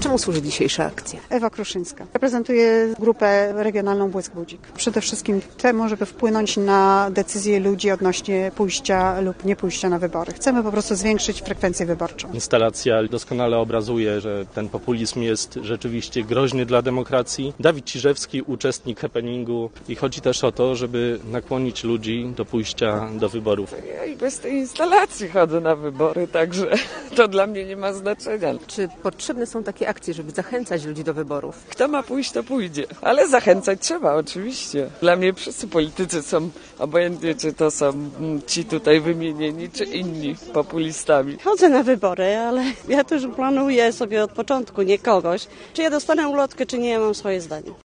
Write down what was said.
Czemu służy dzisiejsza akcja? Ewa Kruszyńska. Reprezentuję grupę regionalną Błysk Budzik. Przede wszystkim temu, żeby wpłynąć na decyzje ludzi odnośnie pójścia lub nie pójścia na wybory. Chcemy po prostu zwiększyć frekwencję wyborczą. Instalacja doskonale obrazuje, że ten populizm jest rzeczywiście groźny dla demokracji. Dawid Ciżewski, uczestnik happeningu, i chodzi też o to, żeby nakłonić ludzi do pójścia do wyborów. Ja i bez tej instalacji chodzę na wybory, także to dla mnie nie ma znaczenia. Czy potrzebne są takie akcje, żeby zachęcać ludzi do wyborów? Kto ma pójść, to pójdzie. Ale zachęcać trzeba, oczywiście. Dla mnie wszyscy politycy są, obojętnie czy to są ci tutaj wymienieni, czy inni populistami. Chodzę na wybory, ale ja też planuję sobie od początku, nie kogoś. Czy ja dostanę ulotkę, czy nie, ja mam swoje zdanie.